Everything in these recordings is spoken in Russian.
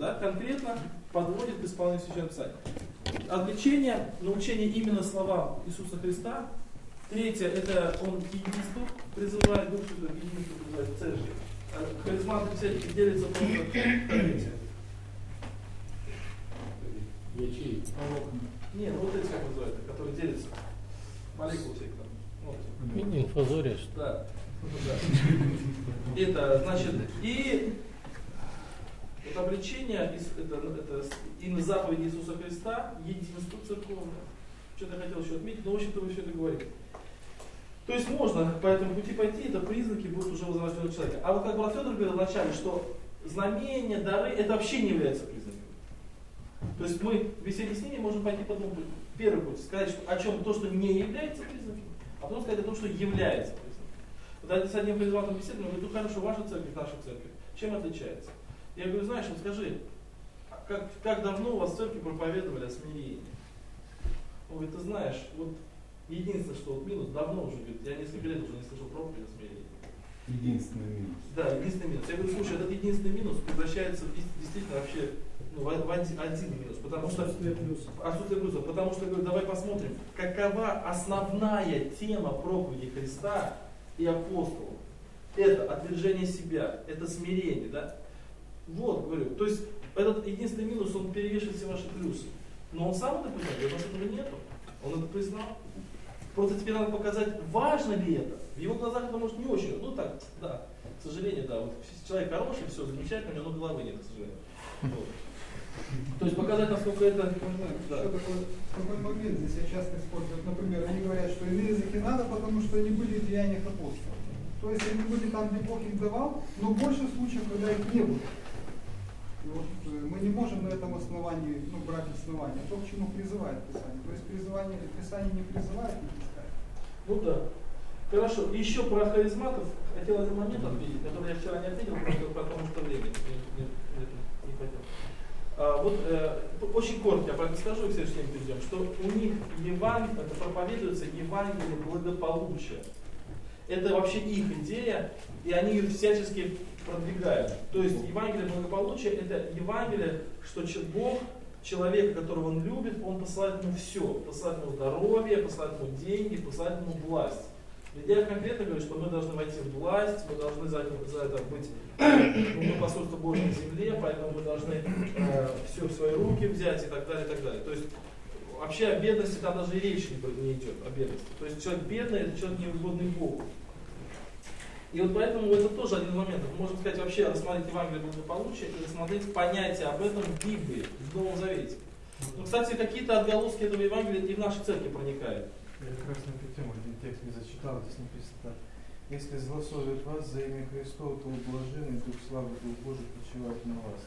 да, конкретно подводит к исполнению Священного Писания. Отвлечение, научение именно словам Иисуса Христа. Третье, это он к единству призывает, Дух Святой к единству призывает церковь. Харизматы все делятся просто третье. Ячейки. Нет, вот эти как называют, которые делятся. Молекулы всякие там. Вот. Инфузория, что? Да. Это значит, и это обличение, это именно заповеди Иисуса Христа, единство церковное. Что-то я хотел еще отметить, но в общем-то вы все это говорите. То есть можно по этому пути пойти, это признаки будут уже возрожденного человека. А вот как брат Федор говорил вначале, что знамения, дары, это вообще не является признаком. То есть мы в беседе с ними можем пойти по двум путям. Первый путь, сказать о чем то, что не является признаком, а потом сказать о том, что является признаком. Вот с одним харизматом беседуем, говорю, ну хорошо, ваша церковь, наша церковь, чем отличается? Я говорю, знаешь, вот скажи, как давно у вас в церкви проповедовали о смирении? Он говорит, ты знаешь, вот единственное, что вот минус, давно уже, говорит, я несколько лет уже не слышал проповеди о смирении. Единственный минус. Да, единственный минус. Я говорю, слушай, этот единственный минус превращается действительно вообще в один минус, потому что отсутствие плюсов, потому что, говорю, давай посмотрим, какова основная тема проповеди Христа и апостолов. Это отвержение себя, это смирение, да? Вот, говорю, то есть этот единственный минус, он перевешивает все ваши плюсы. Но он сам это признал, потому что этого нету. Он это признал. Просто тебе надо показать, важно ли это. В его глазах это может не очень. Ну так, да, к сожалению, да. Вот человек хороший, все замечательно, у него головы нет, к сожалению. Вот. То есть показать, насколько это... Да. Какой момент здесь я часто использую. Например, они говорят, что иные языки надо, потому что они были в деяниях апостолов. То есть они были там, где Бог их давал, но в больших случаях, когда их не было. И вот, мы не можем на этом основании брать основание, то, к чему призывает Писание. То есть Писание не призывает, не пускает. Ну да. Хорошо. Еще про харизматов хотел один момент отметить, который я вчера не отметил, потому что времени не хотел. Очень коротко я про это скажу, и к следующему перейдем, что у них это проповедуется Евангелие благополучия. Это вообще их идея, и они ее всячески продвигают. То есть Евангелие благополучия – это Евангелие, что Бог, человека, которого Он любит, Он посылает ему все. Посылает ему здоровье, посылает ему деньги, посылает ему власть. Я конкретно говорю, что мы должны войти в власть, мы должны за это быть, мы посольство Божьей на земле, поэтому мы должны все в свои руки взять и так далее, и так далее. То есть вообще о бедности там даже и речи не идет, о бедности. То есть человек бедный – это человек неугодный Богу. И вот поэтому это тоже один момент. Мы можем сказать вообще рассмотреть Евангелие благополучия и рассмотреть понятие об этом в Библии, в Новом Завете. Ну, кстати, какие-то отголоски этого Евангелия и в нашей церкви проникают. Я как раз на эту тему один текст не зачитал, здесь написано так. Если злословят вас за имя Христова, то блаженный Дух славы Дух Божий почивает на вас.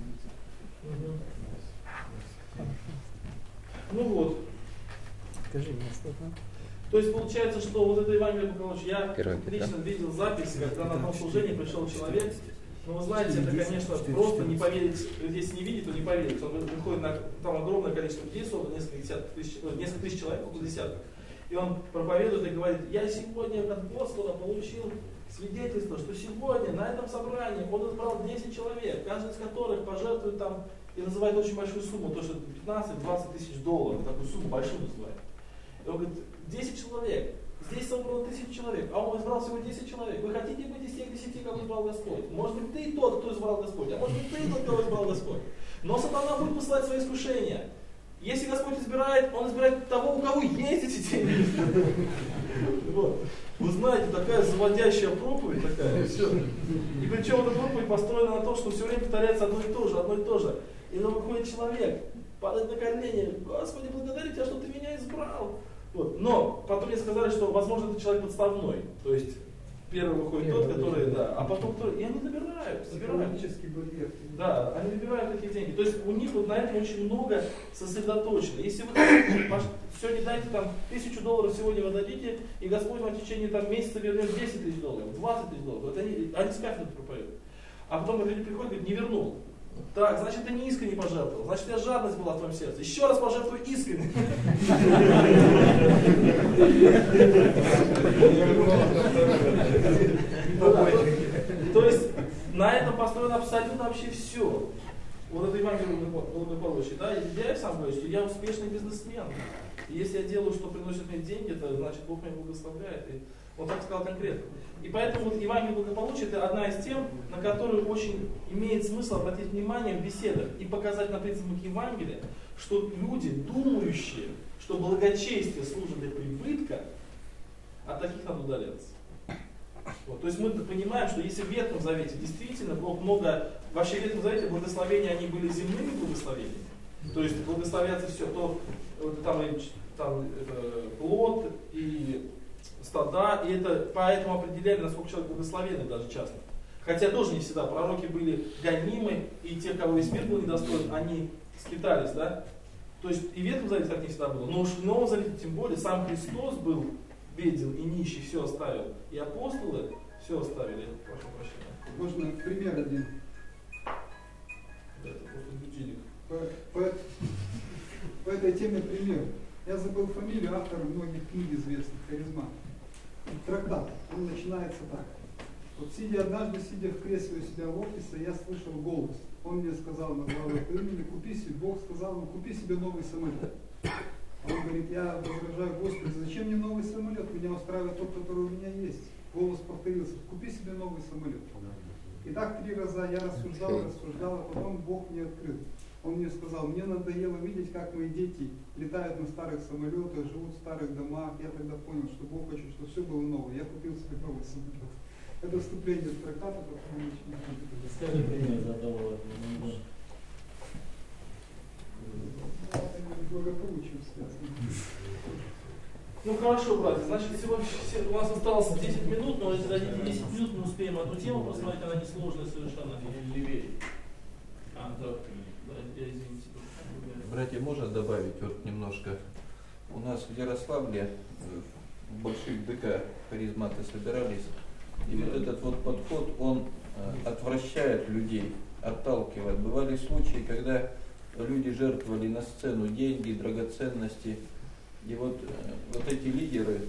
Ну вот. Скажи место, да? То есть получается, что вот это Евангелие благополучия, я лично видел запись, когда на одном служении пришел человек. Ну, вы знаете, это, конечно, просто не поверить, если не видеть, то не поверить. Он выходит на там огромное количество людей, несколько тысяч человек, около десятков. И он проповедует и говорит, я сегодня от Господа получил свидетельство, что сегодня на этом собрании он избрал 10 человек, каждый из которых пожертвует там, и называет очень большую сумму, то что 15-20 тысяч долларов, такую сумму большую называет. И он говорит, 10 человек. Здесь собрано 1000 человек, а он избрал всего 10 человек. Вы хотите быть из тех 10, кого избрал Господь? Может быть, ты тот, кто избрал Господь, а может быть, ты тот, кого избрал Господь. Но сатана будет посылать свои искушения. Если Господь избирает, Он избирает того, у кого есть эти деньги. Вот. Вы знаете, такая заводящая проповедь такая. И причем эта проповедь построена на том, что все время повторяется одно и то же, одно и то же. И потом выходит человек, падает на колени, Господи, благодарю Тебя, что Ты меня избрал. Вот. Но потом мне сказали, что, возможно, это человек подставной. То есть первый выходит тот, который, да, а потом кто. И они набирают. Да, они набирают такие деньги. То есть у них вот на этом очень много сосредоточено. Если вы сегодня дайте там $1000 сегодня вы дадите, и Господь вам в течение там, месяца вернет $10 000, $20 000. Вот они с кафедры проповедуют. А потом люди приходят и говорят, не вернул. Так, значит, ты не искренне пожертвовал. Значит, у тебя жадность была в твоем сердце. Еще раз пожертвуй искренне. То есть на этом построено абсолютно вообще все. вот это Евангелие благополучия, да, я сам говорю, что я успешный бизнесмен. И если я делаю, что приносит мне деньги, то значит Бог меня благословляет. И он так сказал конкретно. И поэтому вот Евангелие благополучия это одна из тем, на которую очень имеет смысл обратить внимание в беседах и показать на принципах Евангелия, что люди, думающие, что благочестие служит для прибытка, от таких надо удаляться. Вот. То есть мы понимаем, что если в Ветхом Завете действительно Бог много, вообще в Ветхом Завете благословения, они были земными благословениями, то есть благословятся все, то там это, плод и стада, и это поэтому определяли, насколько человек благословенный даже часто. Хотя тоже не всегда, пророки были гонимы, и те, кого весь мир был недостоин, они скитались, да? То есть и в Ветхом Завете так не всегда было, но уж в Новом Завете тем более, сам Христос был беден и нищий, все оставил. И апостолы все оставили. Прошу прощения. Можно пример один. Да, это просто будильник. По этой теме пример. Я забыл фамилию автора многих книг известных, «Харизма». Трактат. Он начинается так. Вот однажды, сидя в кресле у себя в офисе, я слышал голос. Он мне сказал, назвал это имя, Бог сказал ему, купи себе новый самолет. Он говорит, я возражаю, Господи, зачем мне новый самолет? Меня устраивает тот, который у меня есть. Голос повторился, купи себе новый самолет. И так 3 раза я рассуждал, а потом Бог мне открыл. Он мне сказал, мне надоело видеть, как мои дети летают на старых самолетах, живут в старых домах. Я тогда понял, что Бог хочет, чтобы все было новое. Я купил себе новый самолет. Это вступление в трактат, потом начинаю. Скажи пример за того. Благополучие связано. Ну хорошо, братья, значит сегодня у нас осталось 10 минут, но если дадите 10 минут, мы успеем эту тему посмотреть, она несложная совершенно. Левее. Извините. Братья, можно добавить вот немножко? У нас в Ярославле в больших ДК харизматы собирались, и вот этот вот подход, он отвращает людей, отталкивает. Бывали случаи, когда люди жертвовали на сцену деньги, драгоценности, и вот эти лидеры,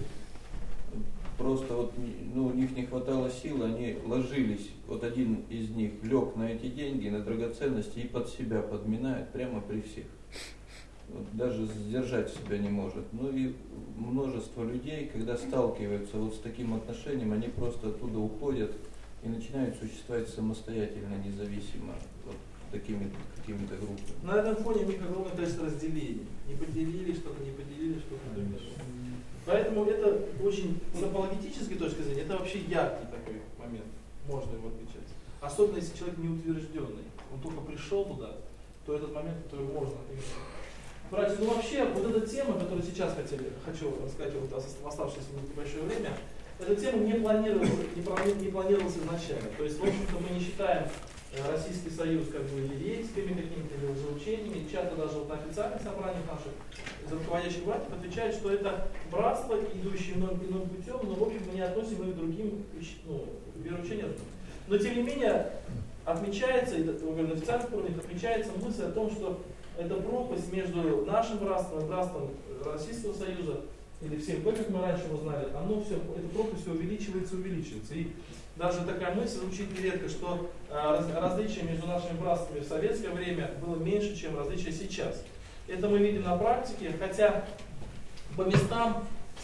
просто вот, ну, у них не хватало сил, они ложились, вот один из них лег на эти деньги, на драгоценности и под себя подминает прямо при всех. Вот, даже сдержать себя не может. Ну и множество людей, когда сталкиваются вот с таким отношением, они просто оттуда уходят и начинают существовать самостоятельно, независимо, вот такими какими-то группами. На этом фоне у них огромное количество разделений. Не поделили что-то, не поделили что-то. Поэтому это очень с апологетической точки зрения, это вообще яркий такой момент. Можно его отмечать. Особенно если человек неутвержденный. Он только пришел туда, то этот момент, который можно отметить. Братья, ну вообще, вот эта тема, которую сейчас хочу рассказать вот, в оставшееся небольшое время, эта тема не планировалась изначально. То есть, в общем-то, мы не считаем Российский Союз как бы еретиками какими-то или лжеучениями. Часто даже вот на официальных собраниях наших из руководящих братьев отвечают, что это братство, идущее иным путем, но в общем мы не относим их к другим вероучениям. Но тем не менее отмечается, и на официальных уровнях отмечается мысль о том, что эта пропасть между нашим братством и братством Российского Союза, или всем, как мы раньше его знали, эта пропасть все увеличивается. И даже такая мысль звучит нередко, что различие между нашими братствами в советское время было меньше, чем различие сейчас. Это мы видим на практике, хотя по местам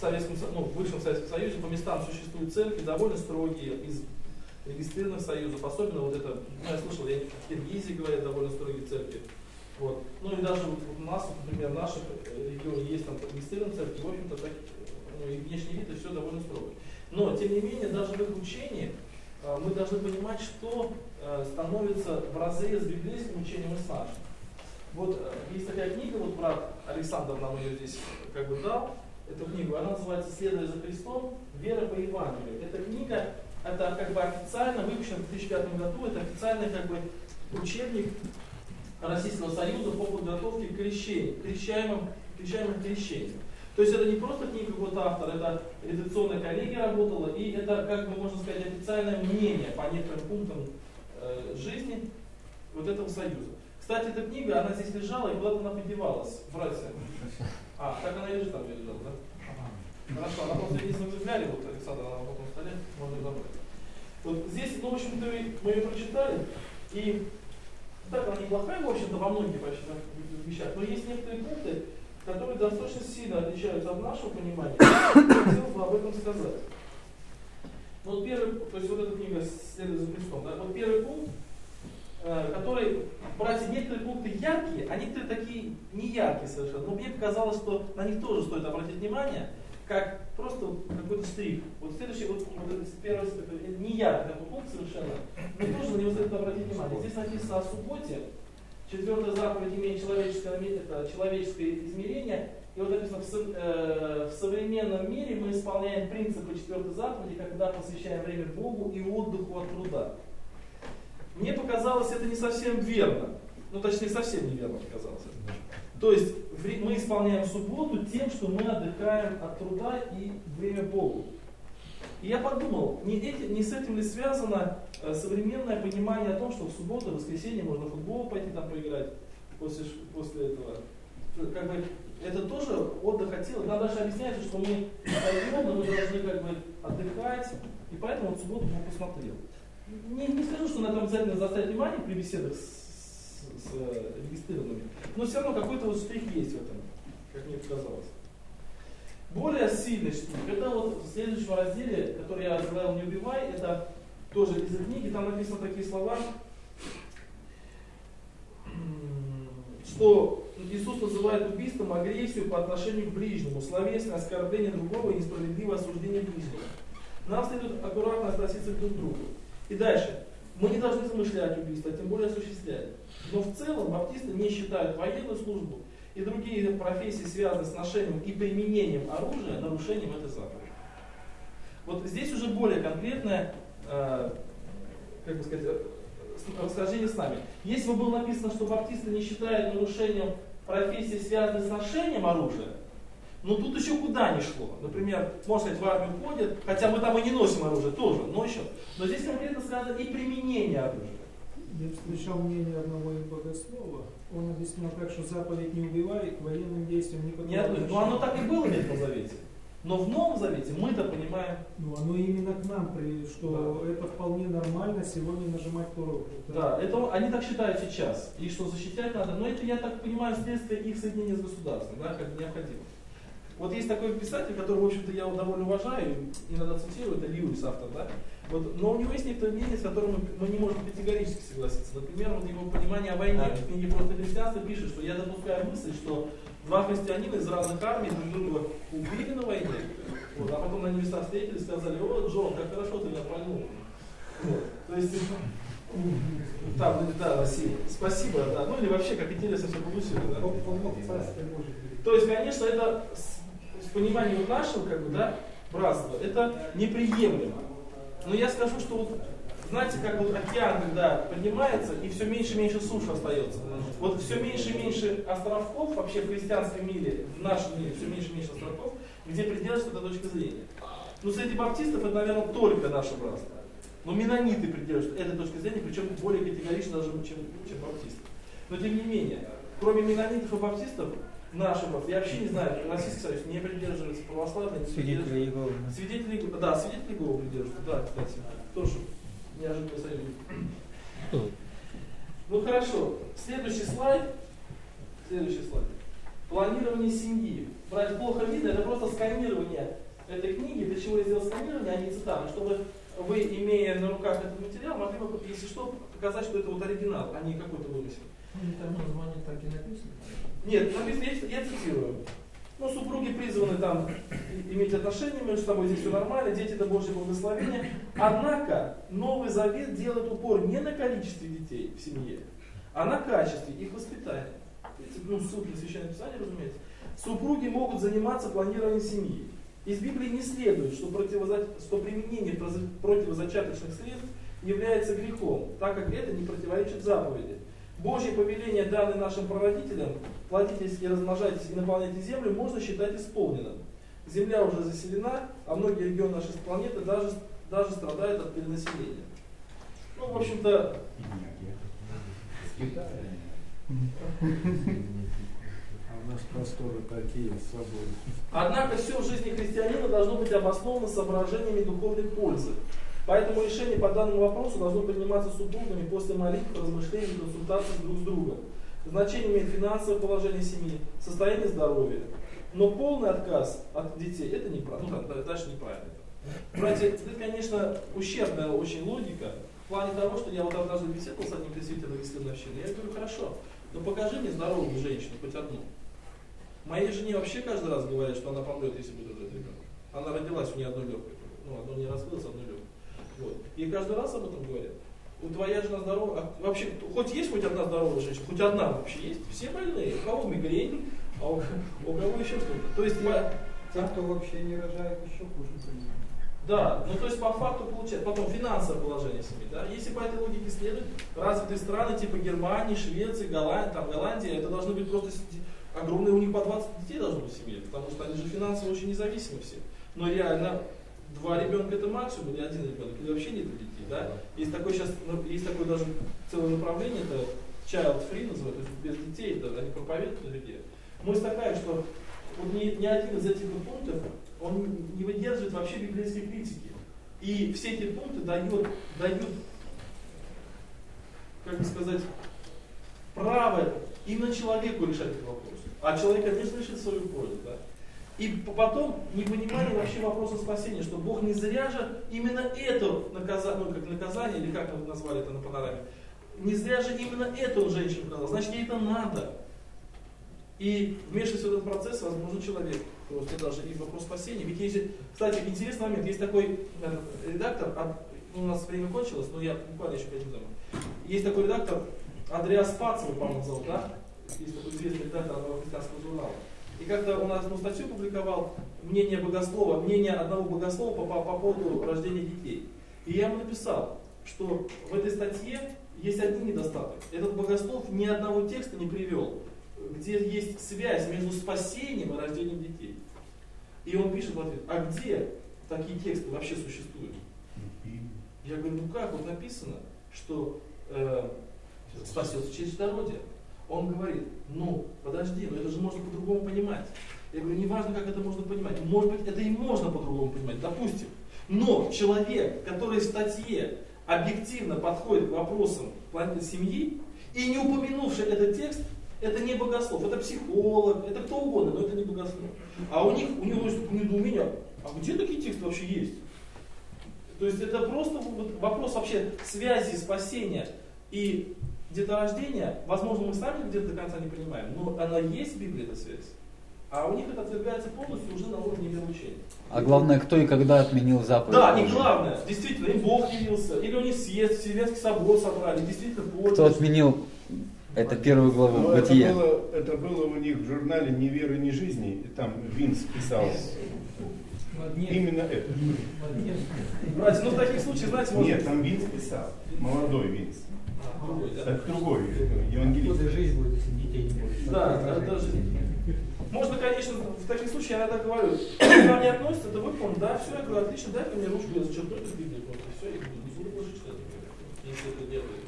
в бывшем Советском Союзе по местам существуют церкви довольно строгие из регистрированных союзов, особенно вот это, я слышал, в Киргизии говорят довольно строгие церкви. Вот. Ну и даже вот у нас, например, в нашем регионе есть там регистрированные церкви, в общем-то, и внешний вид, и все довольно строго. Но, тем не менее, даже в их учении мы должны понимать, что становится в разрез с библейским учением и с нашим. Вот есть такая книга, вот брат Александр нам ее здесь как бы дал, эту книгу, она называется «Следуя за Христом. Вера по Евангелию». Эта книга, это как бы официально выпущена в 2005 году, это официальный как бы учебник Российского Союза по подготовке к крещаемым крещениям. То есть это не просто книга какого-то автора, это редакционная коллегия работала, и это, как бы можно сказать, официальное мнение по некоторым пунктам жизни вот этого союза. Кстати, эта книга, она здесь лежала, и куда-то она подевалась, братья. Так она и лежит, там где лежала, да? Хорошо, она просто, если вы взяли, вот Александр, она на том столе, можно забрать. Вот здесь, в общем-то, мы ее прочитали, и Так, она неплохая, в общем-то, во многих вообще вещах, но есть некоторые пункты, которые достаточно сильно отличаются от нашего понимания. Я хотел бы об этом сказать. Вот первый, то есть вот эта книга «Следуя за Христом», да, вот первый пункт, который, братья, некоторые пункты яркие, а некоторые такие не яркие совершенно. Но мне показалось, что на них тоже стоит обратить внимание, как просто какой-то штрих. Вот следующий, вот первый, не яркий такой пункт совершенно, но тоже на него стоит обратить внимание. Здесь написано о субботе, 4-я заповедь имеет человеческое измерение, и вот написано, в современном мире мы исполняем принципы 4-й заповеди, когда посвящаем время Богу и отдыху от труда. Мне показалось, это не совсем верно. Ну, точнее, совсем неверно показалось. То есть, мы исполняем субботу тем, что мы отдыхаем от труда и время Богу. И я подумал, не с этим ли связано современное понимание о том, что в субботу, в воскресенье можно в футбол пойти там поиграть после этого. Как бы, это тоже отдых от тела. Нам даже объясняется, что мы встаем, но мы должны как бы отдыхать, и поэтому вот в субботу Бог посмотрел. Не скажу, что на этом обязательно заострять внимание при беседах с регистрированными, но все равно какой-то вот штрих есть в этом, как мне показалось. Более сильный штрих, это вот в следующем разделе, который я заглавил «Не убивай», это тоже из книги, там написаны такие слова, что Иисус называет убийством агрессию по отношению к ближнему, словесное оскорбление другого и несправедливое осуждение ближнего. Нам следует аккуратно относиться друг к другу. И дальше. Мы не должны замышлять убийство, а тем более осуществлять. Но в целом баптисты не считают военную службу и другие профессии, связанные с ношением и применением оружия, нарушением этой заповеди. Вот здесь уже более конкретное, как бы сказать, расхождение с нами. Если бы было написано, что баптисты не считают нарушением профессии, связанной с ношением оружия, но тут еще куда ни шло. Например, можно сказать, в армию ходят, хотя мы там и не носим оружие тоже, но еще. Но здесь конкретно сказано и применение оружия. Я встречал мнение одного из богослова. Он объяснял так, что заповедь «не убивай» к военным действиям не подвергается. Ну оно так и было в Ветхом Завете. Но в Новом Завете мы-то понимаем. Ну оно именно к нам, что да. Это вполне нормально сегодня нажимать курок. Да, это они так считают сейчас. И что защищать надо. Но это, я так понимаю, следствие их соединения с государством, да, как необходимо. Вот есть такой писатель, который, в общем-то, я его довольно уважаю, иногда цитирую, это Льюис, автор, да? Вот, но у него есть некоторые мнения, с которыми мы не можем категорически согласиться. Например, вот его понимание о войне. В книге «Просто христианство» пишет, что я допускаю мысль, что два христианина из разных армий друг друга убили на войне, вот, а потом на небесах встретились и сказали: «О, Джон, как хорошо ты меня пальнул». Вот. То есть, да, Василий, спасибо, да. Ну или вообще, как интересно все получилось, да? То есть, конечно, это с пониманием нашего, как бы, да, братства, это неприемлемо. Но я скажу, что вот, знаете, как вот океан, когда поднимается, и все меньше и меньше суши остается. Вот все меньше и меньше островков вообще в христианском мире, в нашем мире, все меньше и меньше островков, где придерживается эта точка зрения. Но среди баптистов это, наверное, только наше братство. Но меннониты придерживаются этой точки зрения, причем более категорично даже, чем баптисты. Но тем не менее, кроме меннонитов и баптистов, наши братья, я вообще не знаю, Российский Союз не придерживается православные, свидетели Иеговы. Свидетели Иеговы придерживаются, да, кстати, тоже неожиданный союз. Ну хорошо, следующий слайд. Планирование семьи. Брать плохо видно, это просто сканирование этой книги. Для чего я сделал сканирование, а не цитаты, чтобы вы, имея на руках этот материал, могли бы, если что, показать, что это вот оригинал, а не какой-то вымысел. Там название так и написано. Нет, написано, я цитирую. Ну, супруги призваны там иметь отношения между собой, здесь все нормально, дети это Божье благословение. Однако Новый Завет делает упор не на количестве детей в семье, а на качестве их воспитания. Ну, ссылки на Священное Писание, разумеется. Супруги могут заниматься планированием семьи. Из Библии не следует, что применение противозачаточных средств является грехом, так как это не противоречит заповеди. Божье повеление, данное нашим прародителям, плодитесь и размножайтесь и наполняйте землю, можно считать исполненным. Земля уже заселена, а многие регионы нашей планеты даже страдают от перенаселения. Ну, в общем-то... А у нас просторы такие свободные. Однако все в жизни христианина должно быть обосновано соображениями духовной пользы. Поэтому решение по данному вопросу должно приниматься супругами после молитв, размышлений и консультаций друг с другом. Значение имеет финансовое положение семьи, состояние здоровья. Но полный отказ от детей – это неправильно. Ну, дальше неправильно. Братья, это, конечно, ущербная очень логика. В плане того, что я вот однажды беседовал с одним представителем исламской общины. Я говорю, хорошо, но покажи мне здоровую женщину, хоть одну. Моей жене вообще каждый раз говорят, что она помрет, если будет рожать ребенка. Она родилась, у нее одной легкой. Ну, одно не раскрылось, одной легкой. Вот. И каждый раз об этом говорят. У твоя жена здоровая, а вообще, хоть есть хоть одна здоровая женщина, хоть одна вообще есть, все больные. У кого мигрень, а у кого еще что-то. То есть, те, кто вообще не рожает, еще хуже понимают. Да, ну то есть по факту получается, потом финансовое положение семьи, да, если по этой логике следует, развитые страны типа Германии, Швеции, Голландии, это должны быть просто огромные, у них по 20 детей должно быть в семье, потому что они же финансово очень независимы все. Но реально 2 ребенка это максимум, или 1 ребенок, или вообще нет детей, да. Есть такое сейчас, есть такое даже целое направление, это child free называют, то есть без детей, это они проповедуют на людей. Мысль такая, что вот ни один из этих пунктов, он не выдерживает вообще библейской критики. И все эти пункты дают, как бы сказать, право именно человеку решать этот вопрос. А человек, конечно, решит свою пользу. Да? И потом непонимание вообще вопроса спасения, что Бог не зря же именно это наказание, ну как наказание, или как мы назвали это на панораме, не зря же именно это он женщину сказал, значит ей это надо. И вмешиваясь в этот процесс, возможно, человек. Это даже и вопрос спасения. Ведь есть, кстати, интересный момент, есть такой редактор, у нас время кончилось, но я буквально еще 5 минут. Есть такой редактор, Андреас Пацев, по-моему, зовут, да? Есть такой известный редактор одного христианского журнала. И как-то у нас статью публиковал мнение одного богослова по поводу рождения детей. И я ему написал, что в этой статье есть один недостаток. Этот богослов ни одного текста не привел, где есть связь между спасением и рождением детей. И он пишет в ответ, а где такие тексты вообще существуют? Я говорю, ну как, вот написано, что спасется через чадородие. Он говорит, ну подожди, но это же можно по-другому понимать. Я говорю, неважно, как это можно понимать. Может быть, это и можно по-другому понимать, допустим. Но человек, который в статье объективно подходит к вопросам семьи и не упомянувший этот текст, это не богослов, это психолог, это кто угодно, но это не богослов. А у него есть недоумение, а где такие тексты вообще есть? То есть это просто вопрос вообще связи спасения и деторождения. Возможно, мы сами где-то до конца не понимаем, но она есть в Библии, эта связь. А у них это отвергается полностью уже на уровне вероучения. А главное, кто и когда отменил заповедь? Да, и главное, действительно, и Бог явился, или у них съезд, Вселенский собор собрали, действительно позже. Кто отменил? Это первую главу Бытия. Это было у них в журнале «Ни веры, ни жизни», и там Винс писал именно это. Братья, ну в таких случаях, знаете, можно... Нет, там Винс писал, молодой Винс. Другой, да? Это другой, евангелист. Жизнь будет, если детей не будет. Да, даже... Можно, конечно, в таких случаях, я иногда говорю, если к нам не относится, то выполним, да, все, я говорю, отлично, дай мне ручку, я зачеркну из Библии просто, все, и не буду больше читать, если это делает.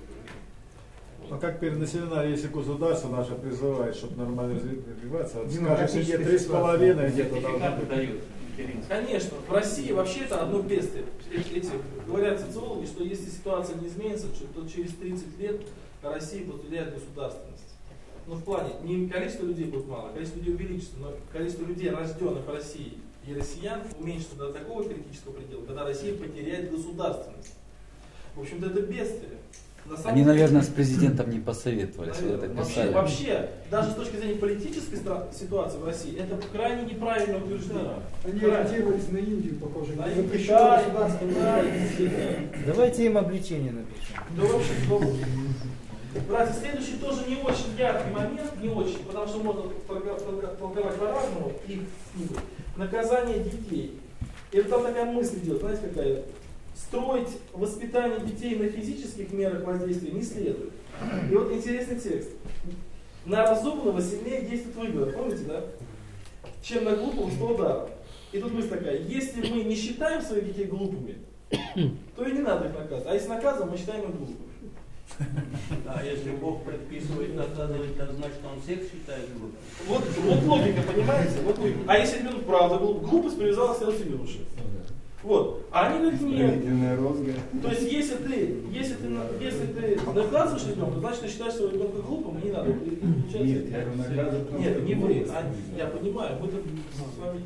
А как теперь на семинаре, если государство наше призывает, чтобы нормально развиваться, скажет, где 3,5 где-то должно быть. Конечно, в России вообще это одно бедствие. Говорят социологи, что если ситуация не изменится, то через 30 лет Россия потеряет государственность. Ну, в плане, не количество людей будет мало, количество людей увеличится, но количество людей, рожденных в России и россиян, уменьшится до такого критического предела, когда Россия потеряет государственность. В общем-то, это бедствие. Они, наверное, с президентом не посоветовались, вот это писали. Вообще, даже с точки зрения политической ситуации в России, это крайне неправильное утверждение. Они ориентировались на Индию, похоже. На Китай, Давайте им обличение напишем. Да вообще, братья, следующий тоже не очень яркий момент, не очень, потому что можно толковать по-разному их книгу. Наказание детей. И вот там такая мысль идет, знаете какая? Строить воспитание детей на физических мерах воздействия не следует. И вот интересный текст. На разумного сильнее действует выговор. Помните, да? Чем на глупого 100 ударов. И тут мысль такая, если мы не считаем своих детей глупыми, то и не надо их наказывать. А если наказываем, мы считаем их глупыми. А если Бог предписывает наказывать, то значит он всех считает глупым. Вот логика, понимаете? Вот логика. А если ребенок правда глупость привязалась к юноше. Вот. А они говорят, нет. Исправительная розга. То есть, если ты наказываешь ребенка, значит, ты считаешь своего ребенка глупым, и не надо. Нет, я говорю, наказывать. Нет, не вы. Я понимаю, мы тут с вами.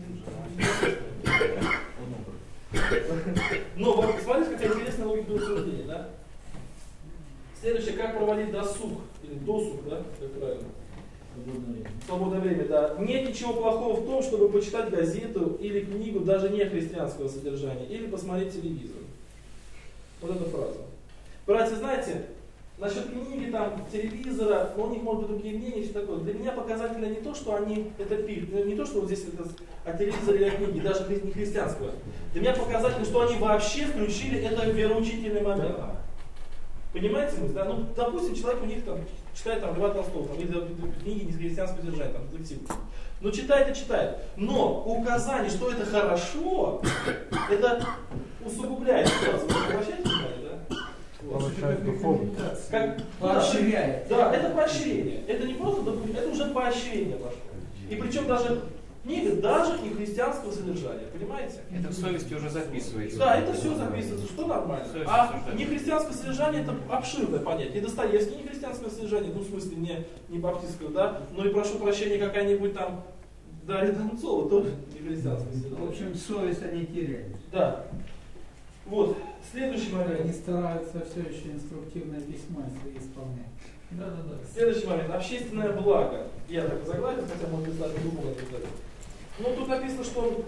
Но вот смотрите, какая интересная логика рассуждения, да? Следующее, как проводить досуг, или досуг, да, как правильно? Свободное время, да. Нет ничего плохого в том, чтобы почитать газету или книгу даже не христианского содержания, или посмотреть телевизор. Вот эта фраза. Братья, знаете, насчет книги, там, телевизора, у них могут быть другие мнения и все такое. Для меня показательно не то, что они это пишут, не то, что вот здесь это о телевизоре или о книге, даже не христианского. Для меня показательно, что они вообще включили это в вероучительный момент. Понимаете мысль? Да? Ну, допустим, человек у них там читает там, Льва Толстого, там, или книги не христианского содержания, там, детективы. Ну, читает и читает. Но указание, что это хорошо, это усугубляет ситуацию. Вы обращаете внимание, да? Повышает духовность. Поощряет. Да, это поощрение. Это не просто допустим, это уже поощрение пошло. И причем даже книга даже не христианского содержания, понимаете? Это в совести уже записывается. Да, это все записывается, что нормально. А не христианское содержание это обширное понятие. И Достоевский не христианское содержание, ну в смысле не баптистского, да, но и прошу прощения какая-нибудь там Дарья Донцова тоже не христианское содержание. В общем, совесть они теряют. Да. Вот, следующий момент. Они стараются все еще инструктивное письмо свои исполнять. Да. Следующий момент. Общественное благо. Я так заглавил, хотя может быть даже думал это сказать. Ну, тут написано, что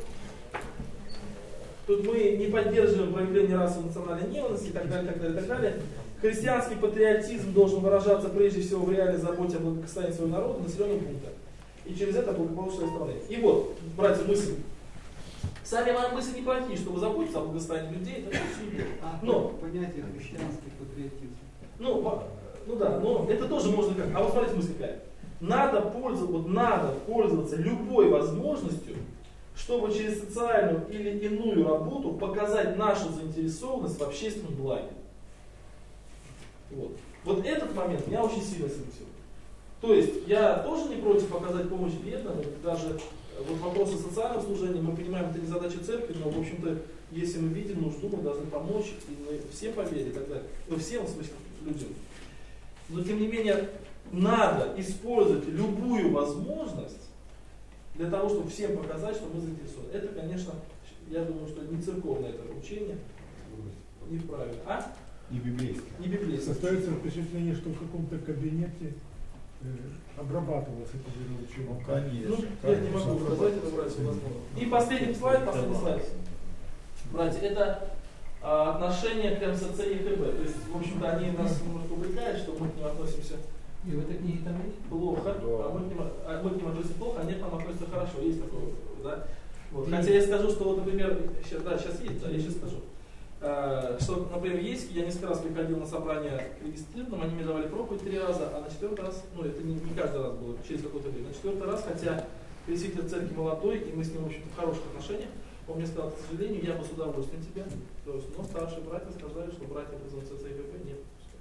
тут мы не поддерживаем проявление расовой национальной ненависти и так далее, так далее, так далее. Христианский патриотизм должен выражаться прежде всего в реальной заботе о благосостоянии своего народа, населенного пункта. И через это благополучие страны. И вот, братья, мысль. Сами мои мысли неплохие, чтобы заботиться о благосостоянии людей, это все не но понятие христианский патриотизм. Ну да, но это тоже можно как. А вот смотрите, мысль какая. Надо пользоваться любой возможностью, чтобы через социальную или иную работу показать нашу заинтересованность в общественном благе. Вот этот момент меня очень сильно смутил. То есть я тоже не против показать помощь бедным, даже вот вопросы социального служения, мы понимаем, это не задача церкви, но в общем-то, если мы видим нужду, мы должны помочь, и мы всем поверим и так далее. Ну всем, в смысле, людям. Но тем не менее, надо использовать любую возможность для того, чтобы всем показать, что мы заинтересованы. Это, конечно, я думаю, что не церковное это учение, неправильно. А? Не библейское. Не библейское. Состоится впечатление, что в каком-то кабинете обрабатывалось это вероучение. Ну, конечно. Ну, я не могу сказать, это, братья, возможно. И последний слайд. Братья, это отношение к МСЦ и ЕКБ. То есть, в общем-то, они нас немножко увлекают, что мы к ним относимся и в этой книге там есть? Плохо, а мы к ним относимся плохо, они к нам относятся хорошо. Есть такое, да? Вот. Хотя я скажу, что вот, например, сейчас есть, да, я сейчас скажу. Что, например, есть, я несколько раз приходил на собрание к регистрированным, они мне давали проповедь 3 раза, а на 4-й раз, ну это не каждый раз было, через какое-то время, на 4-й раз, хотя представитель церкви молодой, и мы с ним, в общем-то, в хороших отношениях, он мне сказал, к сожалению, я бы с удовольствием тебя, то есть, но старшие братья сказали, что братья призываются ЦИПП нет.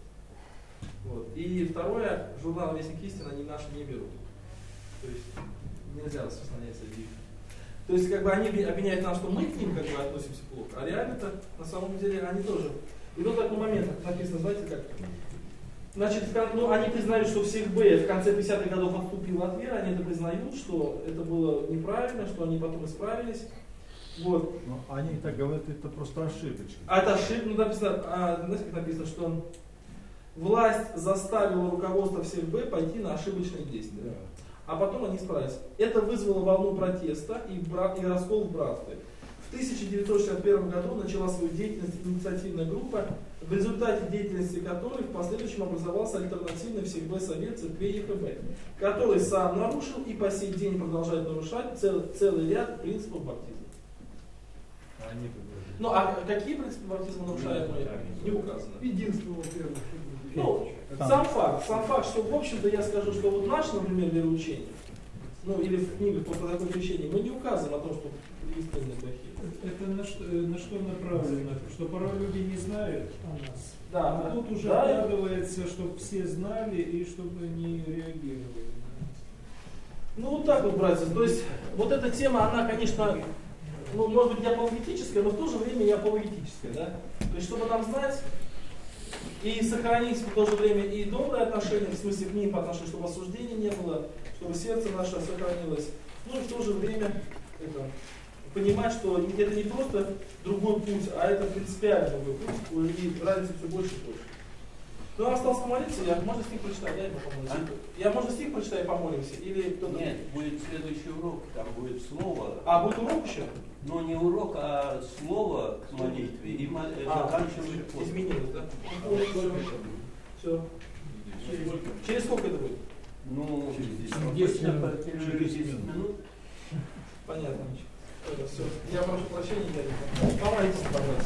Вот. И второе, журнал «Вестник истины» они наши не берут. То есть нельзя распространяться их. То есть как бы они обвиняют нас, что мы к ним как бы относимся плохо, а реально-то на самом деле они тоже. И вот такой момент написано, знаете как? Значит, ну, они признают, что всех Б в конце 50-х годов отступил от веры, они это признают, что это было неправильно, что они потом исправились. Вот. Но они так говорят, это просто ошибочка. А это ошибка, ну написано, знаете как написано, что власть заставила руководство всех Б пойти на ошибочные действия. Да. А потом они исправились. Это вызвало волну протеста и раскол в братстве. В 1961 году начала свою деятельность инициативная группа, в результате деятельности которой в последующем образовался альтернативный всех Б совет церквей ЕКБ, который сам нарушил и по сей день продолжает нарушать целый ряд принципов баптизма. Ну а какие принципы баптизма нарушаемые, не указано. Единство, во-первых. Ну, сам факт, что в общем-то я скажу, что вот наш, например, вероучение, ну или в книгах по такому крещению, мы не указываем о том, что регистрированные плохие. Это на что направлено? Что порой люди не знают о нас. Да, а тут уже вкладывается, чтобы все знали и чтобы не реагировали. Ну вот так вот, братья. То есть вот эта тема, она, конечно, ну, может быть, не апологетическое, но в то же время и апологетическое, да? То есть, чтобы нам знать и сохранить в то же время и добрые отношения, в смысле к ним по отношению, чтобы осуждения не было, чтобы сердце наше сохранилось, ну и в то же время понимать, что это не просто другой путь, а это принципиально другой путь, и разница все больше и больше. Ну, нам осталось помолиться, можно стих прочитать, да, и помолимся? Можно стих прочитать и помолимся? Или кто-то... Нет, будет следующий урок, там будет слово. А, будет урок еще? Ну, не урок, а слово к молитве. И заканчиваем. Изменилось, да? Все. Через сколько это будет? Ну, через 10 минут. Понятно. Все. Я прошу прощения, помолитесь, пожалуйста.